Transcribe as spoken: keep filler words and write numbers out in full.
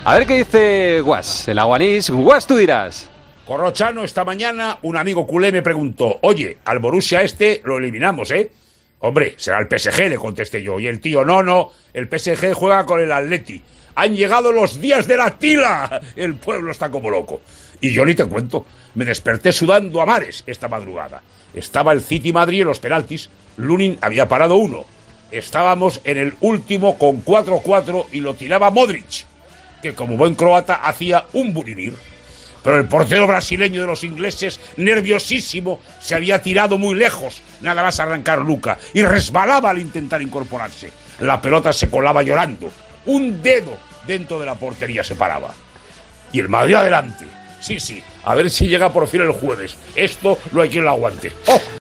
A ver qué dice Guas, el aguanís. Guas, tú dirás. Corrochano, esta mañana un amigo culé me preguntó: oye, al Borussia este lo eliminamos, ¿eh? Hombre, será el P S G, le contesté yo. Y el tío, no, no, el P S G juega con el Atleti. Han llegado los días de la tila. El pueblo está como loco. Y yo ni te cuento, me desperté sudando a mares esta madrugada. Estaba el City Madrid en los penaltis, Lunin había parado uno. Estábamos en el último con cuatro cuatro y lo tiraba Modric, que como buen croata hacía un burinir. Pero el portero brasileño de los ingleses, nerviosísimo, se había tirado muy lejos, nada más arrancar Luca, y resbalaba al intentar incorporarse. La pelota se colaba llorando. Un dedo dentro de la portería se paraba. Y el Madrid adelante. Sí, sí, a ver si llega por fin el jueves. Esto no hay quien lo aguante. ¡Oh!